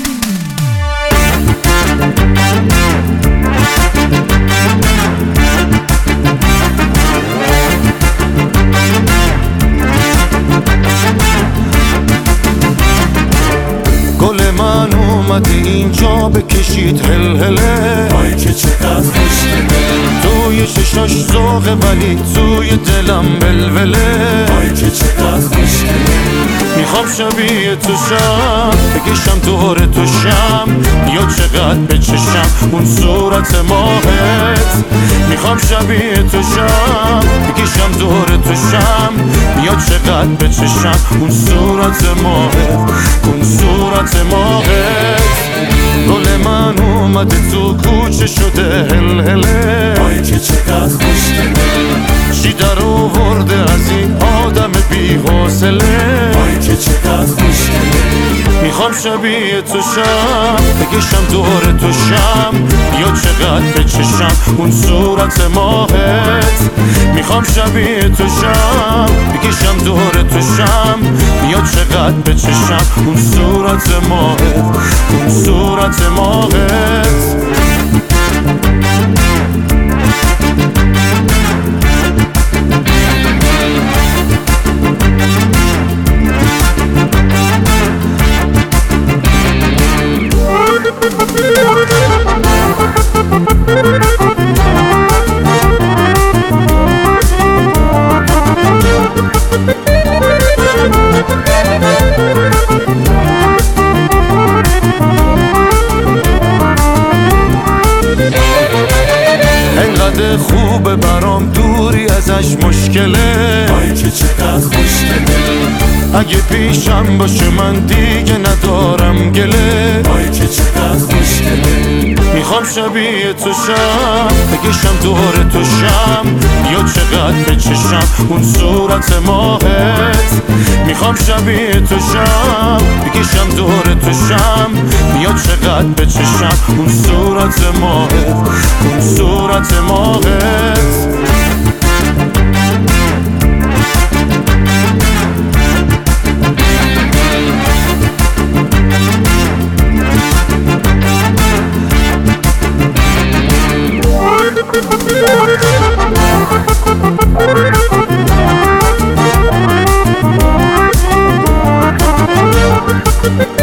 گل من اومده اینجا بکشید هلهله، آی که چقدر خوشگله، توی چشاش ذوقه ولی توی دلم ولوله. آی که چقدر خوشگله، میخوام شبیه تو شم، بکشم دور تو شم، یا چقدر بچشم اون صورت ماهت. میخوام شبیه تو شم، بکشم دور تو شم، یا چقدر بچشم اون صورت ماهت، اون صورت ماهت. گل من اومده تو کوچه شده هلهله، آی که چقدر خوشگله، چی در آورده از این آدم بی حوصله. آی که چقدر خوشگله، میخوام شبیه تو شم، بکشم دور تو شم، یا چقدر بچشم اون صورت ماهت. میخوام شبیه تو شم، بکشم دور تو شم، یا چقدر بچشم اون صورت ماهت، اون صورت ماهت. انقدر خوبه برام دوری ازش مشکله، آی که چقدر خوشگله، اگه پیشم باشه من دیگه ندارم گله. آی که چقدر خوشگله، میخوام شبیه تو شم، بکشم دور تو شم، یا چقدر بچشم اون صورت ماهت. میخوام شبیه تو شم، بکشم دور تو شم، یا چقدر بچشم اون صورت ماهت، اون صورت ماهت. Thank you.